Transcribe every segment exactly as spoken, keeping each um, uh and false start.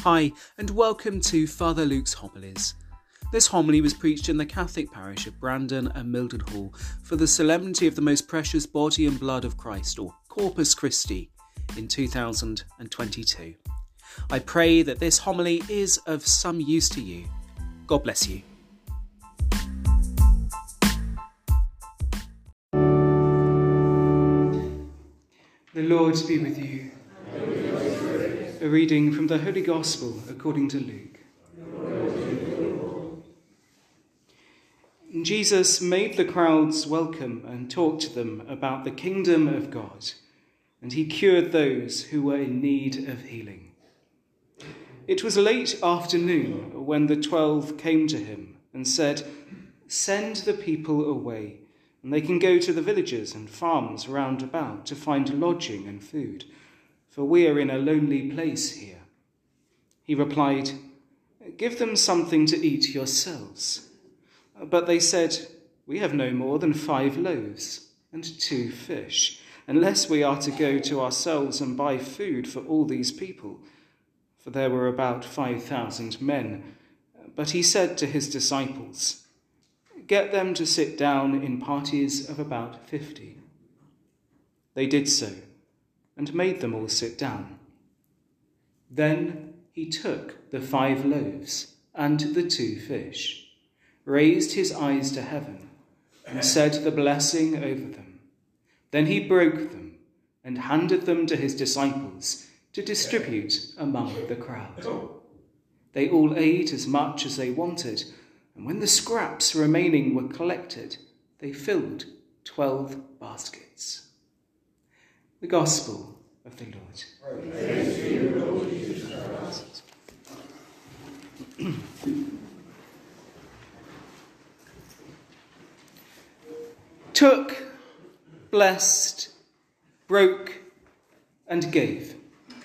Hi, and welcome to Father Luke's Homilies. This homily was preached in the Catholic parish of Brandon and Mildenhall for the solemnity of the most precious body and blood of Christ, or Corpus Christi, in two thousand twenty-two. I pray that this homily is of some use to you. God bless you. The Lord be with you. A reading from the Holy Gospel according to Luke. Jesus made the crowds welcome and talked to them about the kingdom of God, and he cured those who were in need of healing. It was late afternoon when the twelve came to him and said, "Send the people away, and they can go to the villages and farms round about to find lodging and food, for we are in a lonely place here." He replied, "Give them something to eat yourselves." But they said, "We have no more than five loaves and two fish, unless we are to go to ourselves and buy food for all these people." For there were about five thousand men. But he said to his disciples, "Get them to sit down in parties of about fifty." They did so, and made them all sit down. Then he took the five loaves and the two fish, raised his eyes to heaven, and said the blessing over them. Then he broke them and handed them to his disciples to distribute among the crowd. They all ate as much as they wanted, and when the scraps remaining were collected, they filled twelve baskets. The Gospel of the Lord. Praise to you, Lord Jesus Christ. Took, blessed, broke, and gave.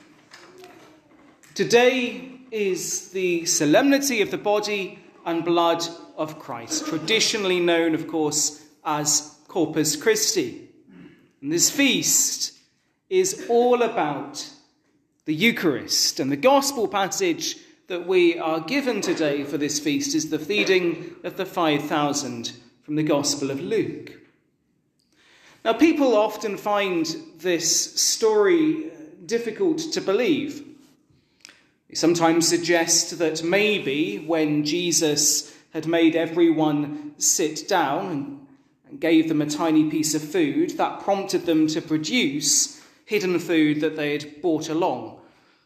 Today is the solemnity of the body and blood of Christ, traditionally known, of course, as Corpus Christi. And this feast is all about the Eucharist, and the gospel passage that we are given today for this feast is the feeding of the five thousand from the Gospel of Luke. Now, people often find this story difficult to believe. They sometimes suggest that maybe when Jesus had made everyone sit down and gave them a tiny piece of food, that prompted them to produce hidden food that they had brought along.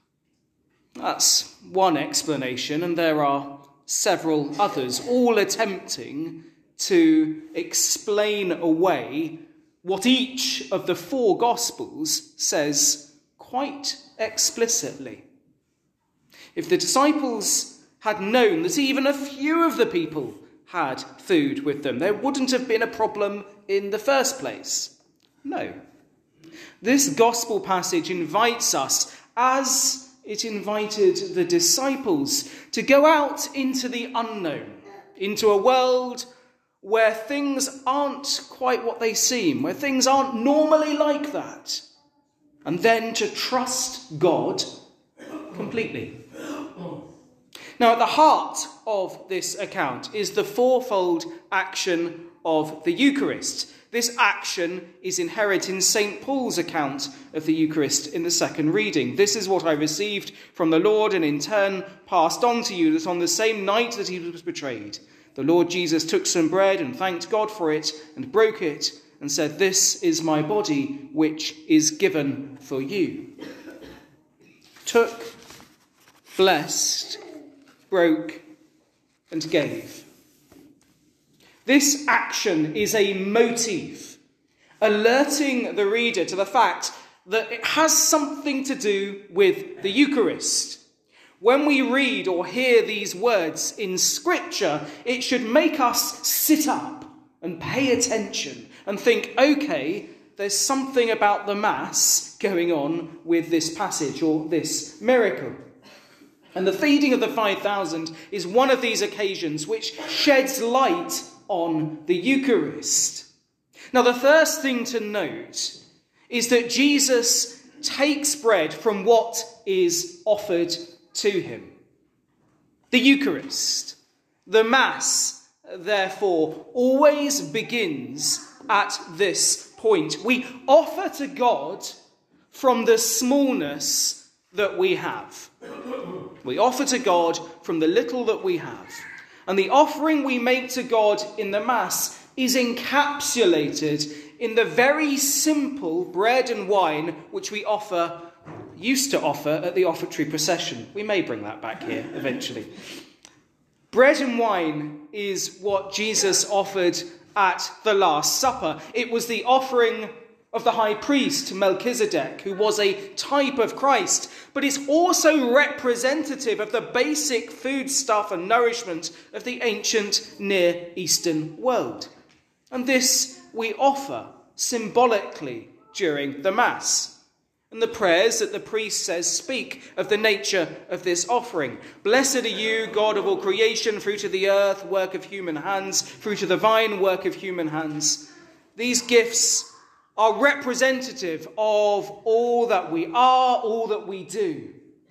That's one explanation, and there are several others, all attempting to explain away what each of the four Gospels says quite explicitly. If the disciples had known that even a few of the people had food with them, there wouldn't have been a problem in the first place. No. This Gospel passage invites us, as it invited the disciples, to go out into the unknown, into a world where things aren't quite what they seem, where things aren't normally like that, and then to trust God completely. Now, at the heart of this account is the fourfold action of the Eucharist. This action is inherent in Saint Paul's account of the Eucharist in the second reading. "This is what I received from the Lord and in turn passed on to you, that on the same night that he was betrayed, the Lord Jesus took some bread and thanked God for it and broke it and said, 'This is my body, which is given for you.'" Took, blessed, broke, and gave. This action is a motive, alerting the reader to the fact that it has something to do with the Eucharist. When we read or hear these words in Scripture, it should make us sit up and pay attention and think, okay, there's something about the Mass going on with this passage or this miracle. And the feeding of the five thousand is one of these occasions which sheds light on the Eucharist. Now, the first thing to note is that Jesus takes bread from what is offered to him. The Eucharist, the Mass, therefore, always begins at this point. We offer to God from the smallness that we have. We offer to God from the little that we have. And the offering we make to God in the Mass is encapsulated in the very simple bread and wine which we offer, used to offer at the offertory procession. We may bring that back here eventually. Bread and wine is what Jesus offered at the Last Supper. It was the offering of the high priest Melchizedek, who was a type of Christ, but is also representative of the basic foodstuff and nourishment of the ancient Near Eastern world. And this we offer symbolically during the Mass. And the prayers that the priest says speak of the nature of this offering. Blessed are you, God of all creation, fruit of the earth, work of human hands, fruit of the vine, work of human hands. These gifts are representative of all that we are, all that we do.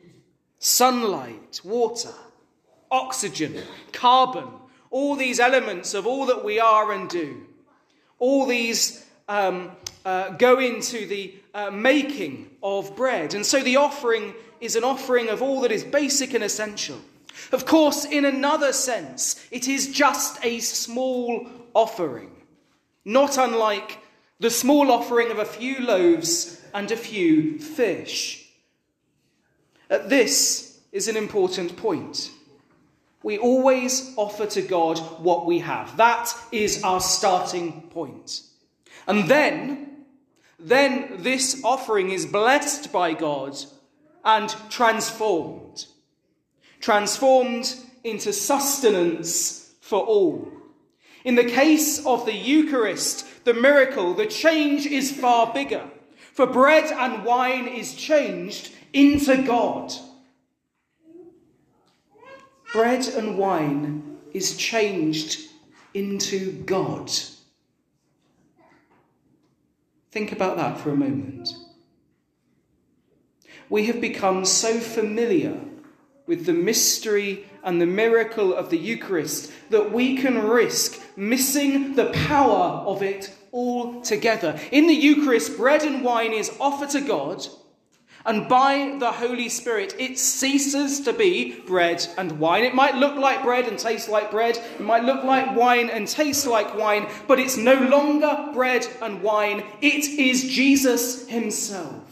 Sunlight, water, oxygen, carbon, all these elements of all that we are and do. All these um, uh, go into the uh, making of bread. And so the offering is an offering of all that is basic and essential. Of course, in another sense, it is just a small offering, not unlike the small offering of a few loaves and a few fish. Uh, this is an important point. We always offer to God what we have. That is our starting point. And then, then this offering is blessed by God and transformed. Transformed into sustenance for all. In the case of the Eucharist, the miracle, the change is far bigger. For bread and wine is changed into God. Bread and wine is changed into God. Think about that for a moment. We have become so familiar with the mystery and the miracle of the Eucharist that we can risk missing the power of it altogether. In the Eucharist, bread and wine is offered to God, and by the Holy Spirit, it ceases to be bread and wine. It might look like bread and taste like bread. It might look like wine and taste like wine, but it's no longer bread and wine. It is Jesus himself.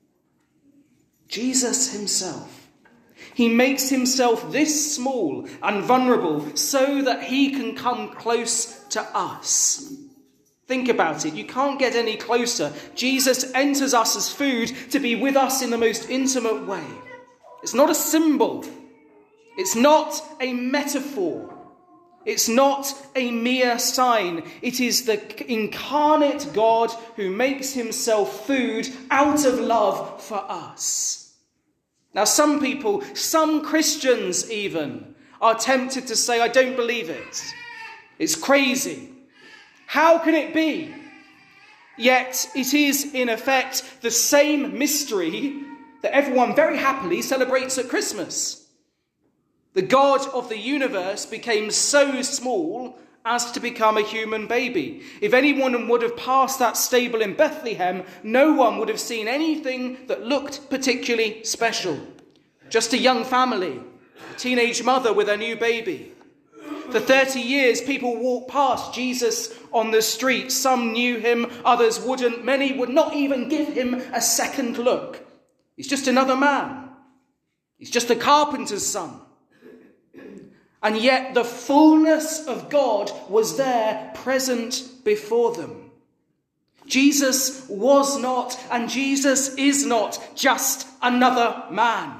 Jesus himself. He makes himself this small and vulnerable so that he can come close to us. Think about it. You can't get any closer. Jesus enters us as food to be with us in the most intimate way. It's not a symbol. It's not a metaphor. It's not a mere sign. It is the incarnate God who makes himself food out of love for us. Now, some people, some Christians even, are tempted to say, I don't believe it. It's crazy. How can it be? Yet it is, in effect, the same mystery that everyone very happily celebrates at Christmas. The God of the universe became so small as to become a human baby. If anyone would have passed that stable in Bethlehem, no one would have seen anything that looked particularly special. Just a young family, a teenage mother with a new baby. For thirty years, people walked past Jesus on the street. Some knew him, others wouldn't. Many would not even give him a second look. He's just another man. He's just a carpenter's son. And yet the fullness of God was there, present before them. Jesus was not, and Jesus is not, just another man.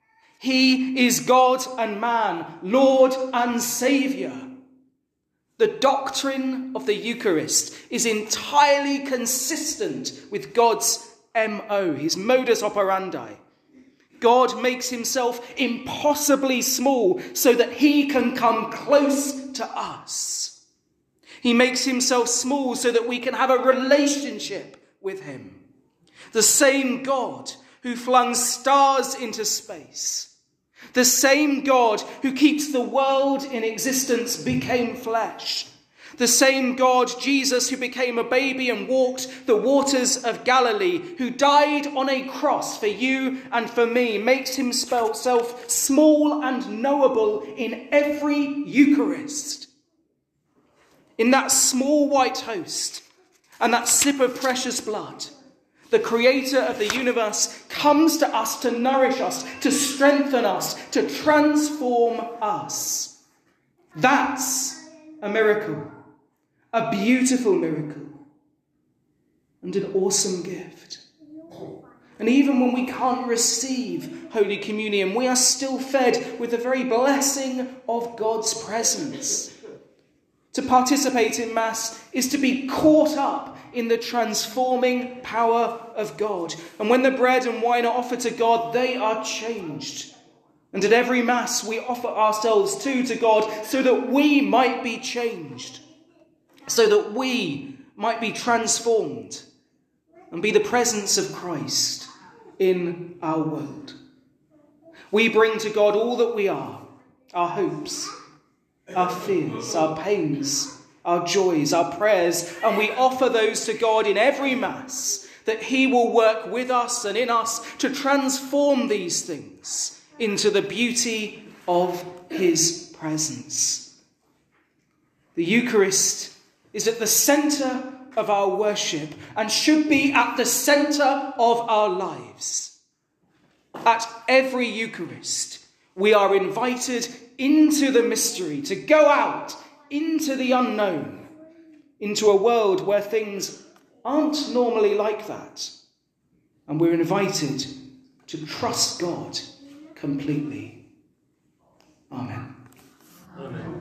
He is God and man, Lord and Saviour. The doctrine of the Eucharist is entirely consistent with God's M O, his modus operandi. God makes himself impossibly small so that he can come close to us. He makes himself small so that we can have a relationship with him. The same God who flung stars into space The same God who keeps the world in existence became flesh. The same God, Jesus, who became a baby and walked the waters of Galilee, who died on a cross for you and for me, makes himself small and knowable in every Eucharist. In that small white host and that sip of precious blood, the creator of the universe comes to us to nourish us, to strengthen us, to transform us. That's a miracle, a beautiful miracle, and an awesome gift. And even when we can't receive Holy Communion, we are still fed with the very blessing of God's presence. To participate in Mass is to be caught up in the transforming power of God. And when the bread and wine are offered to God, they are changed. And at every Mass, we offer ourselves too to God so that we might be changed, so that we might be transformed and be the presence of Christ in our world. We bring to God all that we are, our hopes, our fears, our pains, our joys, our prayers, and we offer those to God in every Mass, that he will work with us and in us to transform these things into the beauty of his presence. The Eucharist is at the centre of our worship and should be at the centre of our lives. At every Eucharist, we are invited into the mystery, to go out into the unknown, into a world where things aren't normally like that. And we're invited to trust God completely. Amen. Amen.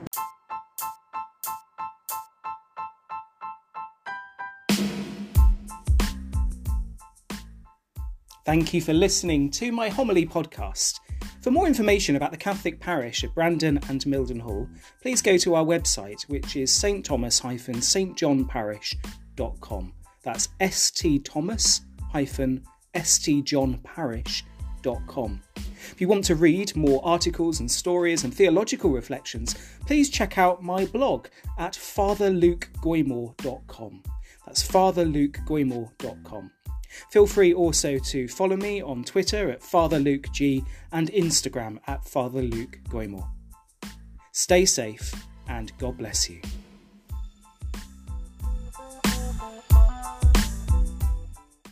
Thank you for listening to my homily podcast. For more information about the Catholic parish at Brandon and Mildenhall, please go to our website, which is s t thomas dash st john parish dot com. That's s t thomas dash st john parish dot com. If you want to read more articles and stories and theological reflections, please check out my blog at father luke goymore dot com. That's father luke goymore dot com. Feel free also to follow me on Twitter at Father Luke G and Instagram at Father Luke Goymore. Stay safe and God bless you.